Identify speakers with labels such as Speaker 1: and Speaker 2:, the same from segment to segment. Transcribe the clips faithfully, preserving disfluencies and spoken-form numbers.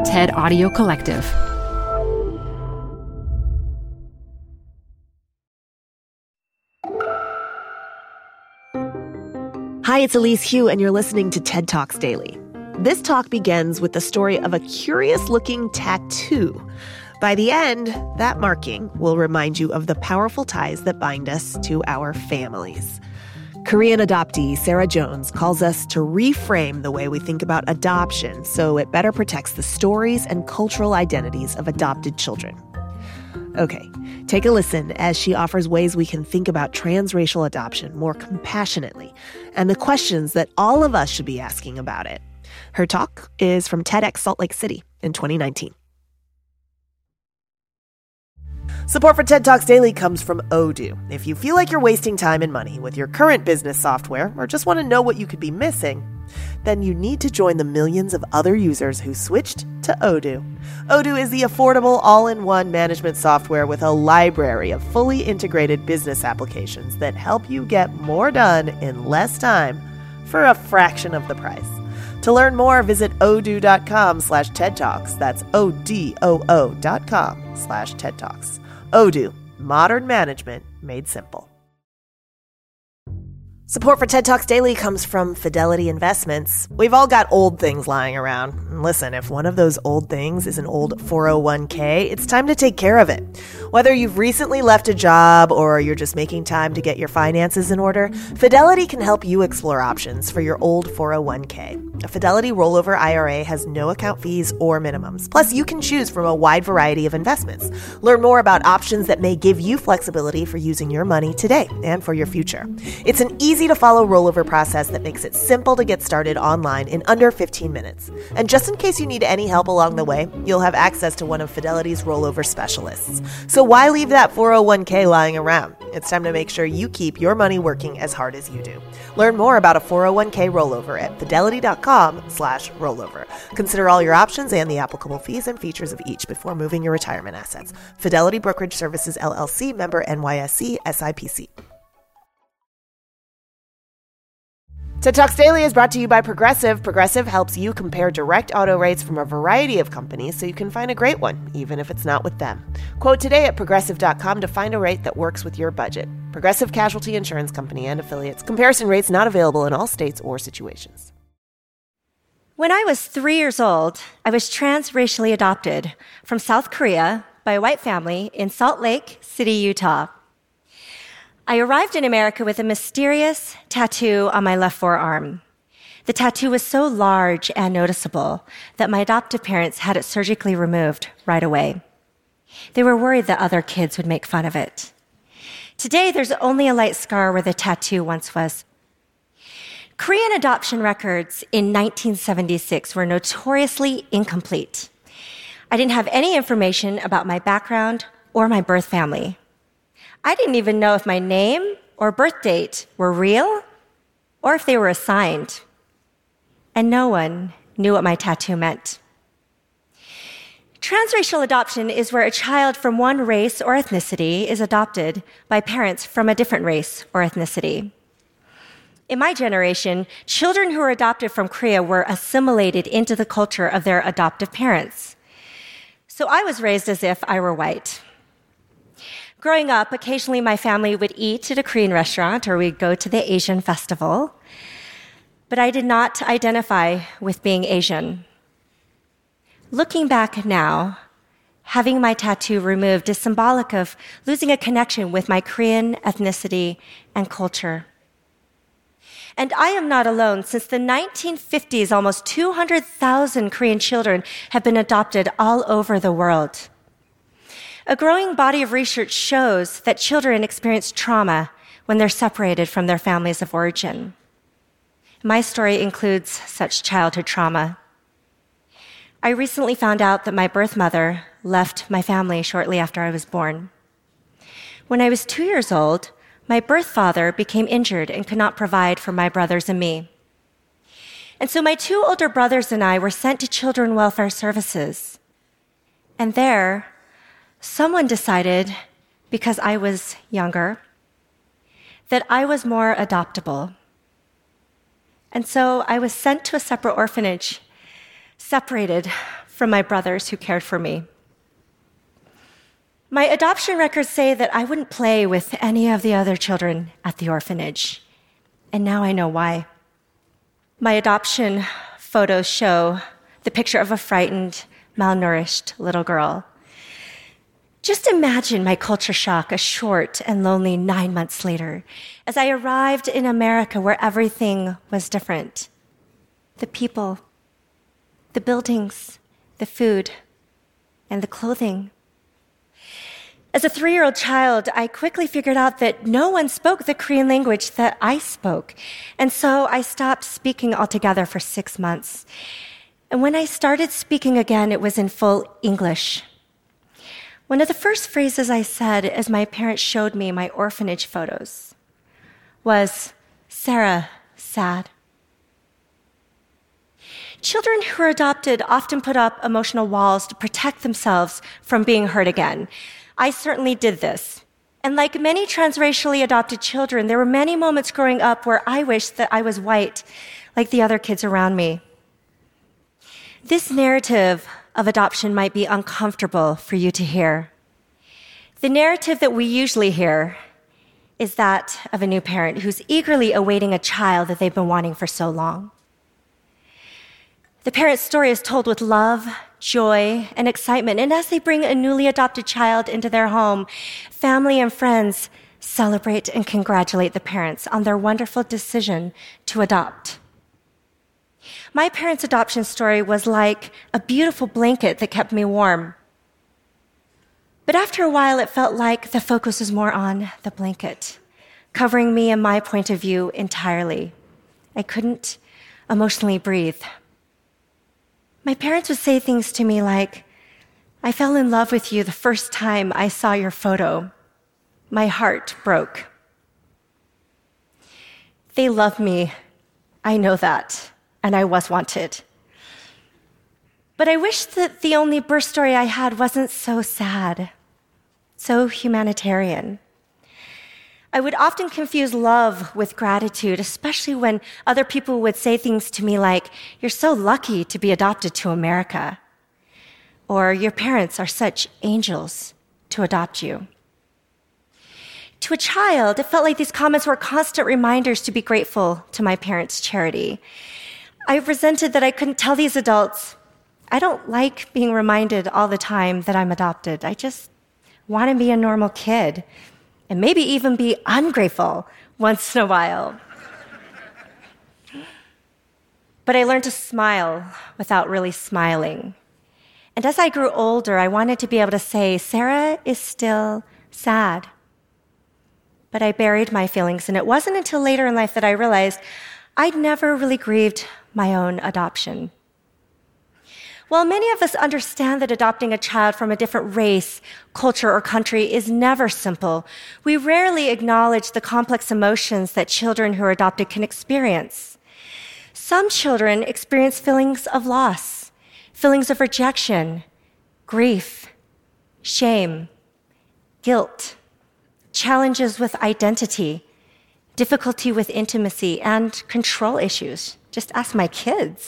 Speaker 1: TED Audio Collective.
Speaker 2: Hi, it's Elise Hu, and you're listening to TED Talks Daily. This talk begins with the story of a curious-looking tattoo. By the end, that marking will remind you of the powerful ties that bind us to our families. Korean adoptee Sarah Jones calls us to reframe the way we think about adoption so it better protects the stories and cultural identities of adopted children. Okay, take a listen as she offers ways we can think about transracial adoption more compassionately and the questions that all of us should be asking about it. Her talk is from TEDx Salt Lake City in twenty nineteen. Support for TED Talks Daily comes from Odoo. If you feel like you're wasting time and money with your current business software or just want to know what you could be missing, then you need to join the millions of other users who switched to Odoo. Odoo is the affordable all-in-one management software with a library of fully integrated business applications that help you get more done in less time for a fraction of the price. To learn more, visit odoo.com slash TED Talks. That's O-D-O-O dot com slash TED Talks. Odoo, modern management made simple. Support for TED Talks Daily comes from Fidelity Investments. We've all got old things lying around. And listen, if one of those old things is an old four oh one k, it's time to take care of it. Whether you've recently left a job or you're just making time to get your finances in order, Fidelity can help you explore options for your old four oh one k. A Fidelity rollover I R A has no account fees or minimums. Plus, you can choose from a wide variety of investments. Learn more about options that may give you flexibility for using your money today and for your future. It's an easy to follow rollover process that makes it simple to get started online in under fifteen minutes. And just in case you need any help along the way, you'll have access to one of Fidelity's rollover specialists. So why leave that four oh one k lying around? It's time to make sure you keep your money working as hard as you do. Learn more about a four oh one k rollover at fidelity.com slash rollover. Consider all your options and the applicable fees and features of each before moving your retirement assets. Fidelity Brokerage Services, L L C, member N Y S E, S I P C. TED Talks Daily is brought to you by Progressive. Progressive helps you compare direct auto rates from a variety of companies so you can find a great one, even if it's not with them. Quote today at progressive dot com to find a rate that works with your budget. Progressive Casualty Insurance Company and Affiliates. Comparison rates not available in all states or situations.
Speaker 3: When I was three years old, I was transracially adopted from South Korea by a white family in Salt Lake City, Utah. I arrived in America with a mysterious tattoo on my left forearm. The tattoo was so large and noticeable that my adoptive parents had it surgically removed right away. They were worried that other kids would make fun of it. Today, there's only a light scar where the tattoo once was. Korean adoption records in nineteen seventy-six were notoriously incomplete. I didn't have any information about my background or my birth family. I didn't even know if my name or birth date were real or if they were assigned. And no one knew what my tattoo meant. Transracial adoption is where a child from one race or ethnicity is adopted by parents from a different race or ethnicity. In my generation, children who were adopted from Korea were assimilated into the culture of their adoptive parents. So I was raised as if I were white. Growing up, occasionally my family would eat at a Korean restaurant or we'd go to the Asian festival, but I did not identify with being Asian. Looking back now, having my tattoo removed is symbolic of losing a connection with my Korean ethnicity and culture. And I am not alone. Since the nineteen fifties, almost two hundred thousand Korean children have been adopted all over the world. A growing body of research shows that children experience trauma when they're separated from their families of origin. My story includes such childhood trauma. I recently found out that my birth mother left my family shortly after I was born. When I was two years old, my birth father became injured and could not provide for my brothers and me. And so my two older brothers and I were sent to Children Welfare Services. And there, someone decided, because I was younger, that I was more adoptable. And so I was sent to a separate orphanage, separated from my brothers who cared for me. My adoption records say that I wouldn't play with any of the other children at the orphanage, and now I know why. My adoption photos show the picture of a frightened, malnourished little girl. Just imagine my culture shock a short and lonely nine months later as I arrived in America where everything was different. The people, the buildings, the food, and the clothing. As a three-year-old child, I quickly figured out that no one spoke the Korean language that I spoke, and so I stopped speaking altogether for six months. And when I started speaking again, it was in full English. One of the first phrases I said as my parents showed me my orphanage photos was, "Sarah, sad." Children who are adopted often put up emotional walls to protect themselves from being hurt again. I certainly did this. And like many transracially adopted children, there were many moments growing up where I wished that I was white, like the other kids around me. This narrative of adoption might be uncomfortable for you to hear. The narrative that we usually hear is that of a new parent who's eagerly awaiting a child that they've been wanting for so long. The parent's story is told with love, joy, and excitement, and as they bring a newly adopted child into their home, family and friends celebrate and congratulate the parents on their wonderful decision to adopt. My parents' adoption story was like a beautiful blanket that kept me warm. But after a while, it felt like the focus was more on the blanket, covering me and my point of view entirely. I couldn't emotionally breathe. My parents would say things to me like, "I fell in love with you the first time I saw your photo. My heart broke." They love me. I know that. And I was wanted. But I wish that the only birth story I had wasn't so sad, so humanitarian. I would often confuse love with gratitude, especially when other people would say things to me like, "You're so lucky to be adopted to America," or "Your parents are such angels to adopt you." To a child, it felt like these comments were constant reminders to be grateful to my parents' charity. I resented that I couldn't tell these adults, "I don't like being reminded all the time that I'm adopted. I just want to be a normal kid, and maybe even be ungrateful once in a while." But I learned to smile without really smiling. And as I grew older, I wanted to be able to say, "Sarah is still sad." But I buried my feelings, and it wasn't until later in life that I realized I'd never really grieved my own adoption. While many of us understand that adopting a child from a different race, culture, or country is never simple, we rarely acknowledge the complex emotions that children who are adopted can experience. Some children experience feelings of loss, feelings of rejection, grief, shame, guilt, challenges with identity, difficulty with intimacy, and control issues. Just ask my kids.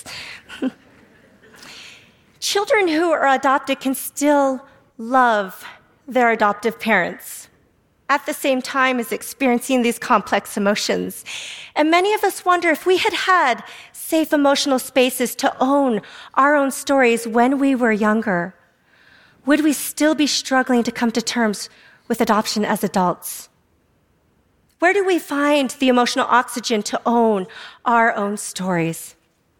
Speaker 3: Children who are adopted can still love their adoptive parents at the same time as experiencing these complex emotions. And many of us wonder if we had had safe emotional spaces to own our own stories when we were younger, would we still be struggling to come to terms with adoption as adults? Where do we find the emotional oxygen to own our own stories?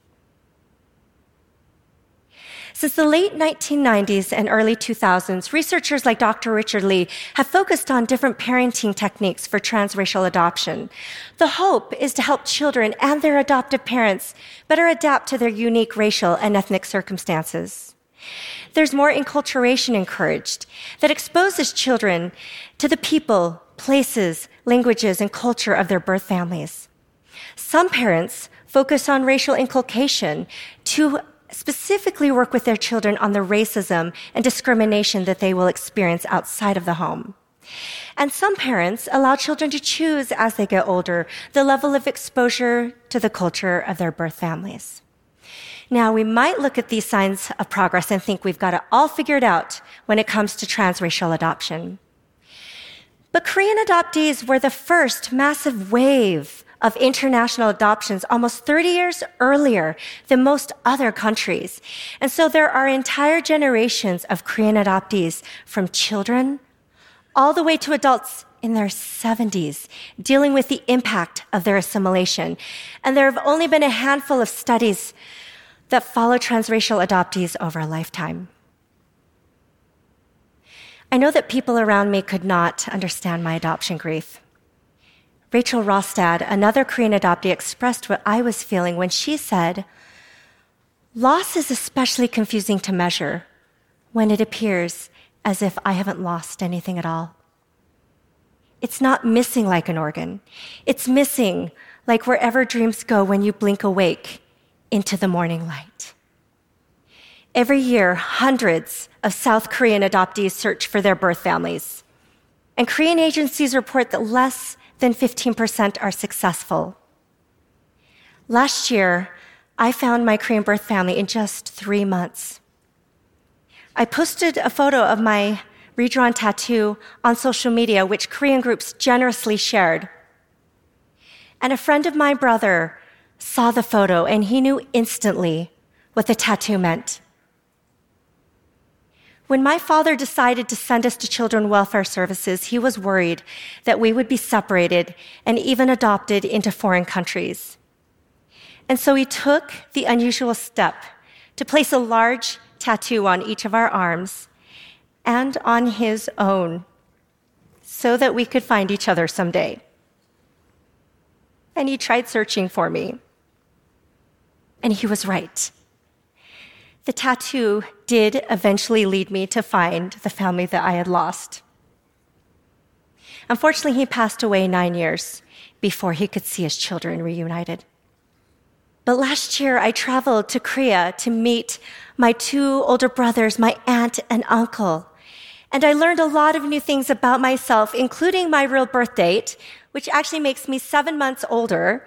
Speaker 3: Since the late nineteen nineties and early two thousands, researchers like Doctor Richard Lee have focused on different parenting techniques for transracial adoption. The hope is to help children and their adoptive parents better adapt to their unique racial and ethnic circumstances. There's more enculturation encouraged that exposes children to the people, places, languages, and culture of their birth families. Some parents focus on racial inculcation to specifically work with their children on the racism and discrimination that they will experience outside of the home. And some parents allow children to choose as they get older the level of exposure to the culture of their birth families. Now, we might look at these signs of progress and think we've got it all figured out when it comes to transracial adoption. But Korean adoptees were the first massive wave of international adoptions almost thirty years earlier than most other countries. And so there are entire generations of Korean adoptees, from children all the way to adults in their seventies, dealing with the impact of their assimilation. And there have only been a handful of studies that follow transracial adoptees over a lifetime. I know that people around me could not understand my adoption grief. Rachel Rostad, another Korean adoptee, expressed what I was feeling when she said, "Loss is especially confusing to measure when it appears as if I haven't lost anything at all. It's not missing like an organ. It's missing like wherever dreams go when you blink awake into the morning light." Every year, hundreds of South Korean adoptees search for their birth families. And Korean agencies report that less than fifteen percent are successful. Last year, I found my Korean birth family in just three months. I posted a photo of my redrawn tattoo on social media, which Korean groups generously shared. And a friend of my brother saw the photo, and he knew instantly what the tattoo meant. When my father decided to send us to Children's Welfare Services, he was worried that we would be separated and even adopted into foreign countries. And so he took the unusual step to place a large tattoo on each of our arms and on his own so that we could find each other someday. And he tried searching for me. And he was right. The tattoo did eventually lead me to find the family that I had lost. Unfortunately, he passed away nine years before he could see his children reunited. But last year, I traveled to Korea to meet my two older brothers, my aunt and uncle. And I learned a lot of new things about myself, including my real birth date, which actually makes me seven months older.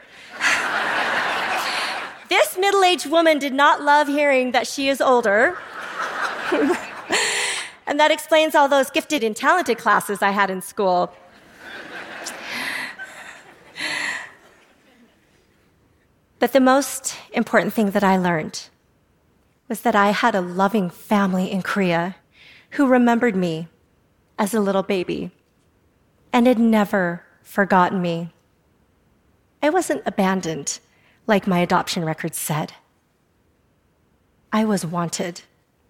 Speaker 3: This middle-aged woman did not love hearing that she is older. And that explains all those gifted and talented classes I had in school. But the most important thing that I learned was that I had a loving family in Korea who remembered me as a little baby and had never forgotten me. I wasn't abandoned, like my adoption record said. I was wanted.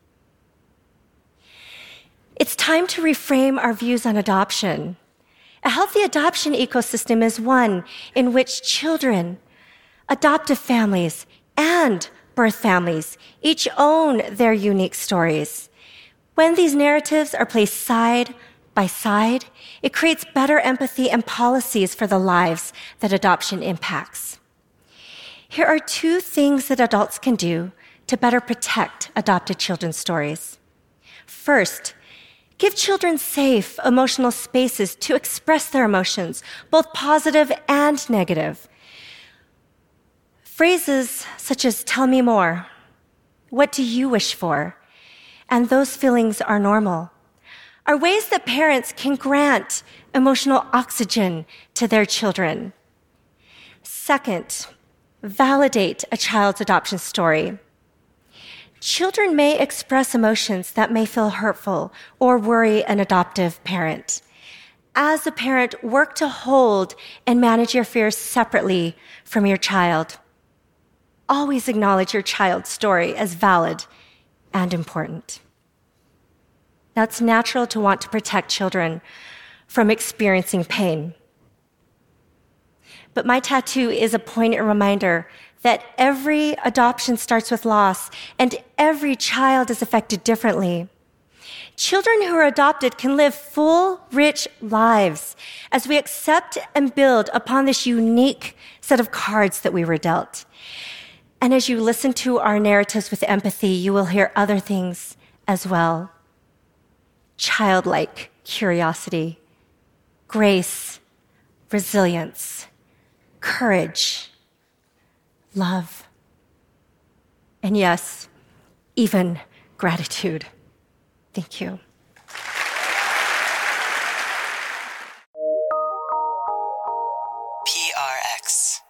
Speaker 3: It's time to reframe our views on adoption. A healthy adoption ecosystem is one in which children, adoptive families, and birth families each own their unique stories. When these narratives are placed side by side, it creates better empathy and policies for the lives that adoption impacts. Here are two things that adults can do to better protect adopted children's stories. First, give children safe emotional spaces to express their emotions, both positive and negative. Phrases such as, "Tell me more," "What do you wish for?" and "Those feelings are normal," are ways that parents can grant emotional oxygen to their children. Second, validate a child's adoption story. Children may express emotions that may feel hurtful or worry an adoptive parent. As a parent, work to hold and manage your fears separately from your child. Always acknowledge your child's story as valid and important. Now, it's natural to want to protect children from experiencing pain. But my tattoo is a poignant reminder that every adoption starts with loss, and every child is affected differently. Children who are adopted can live full, rich lives as we accept and build upon this unique set of cards that we were dealt. And as you listen to our narratives with empathy, you will hear other things as well. Childlike curiosity, grace, resilience, courage, love, and yes, even gratitude. Thank you.
Speaker 1: P R X.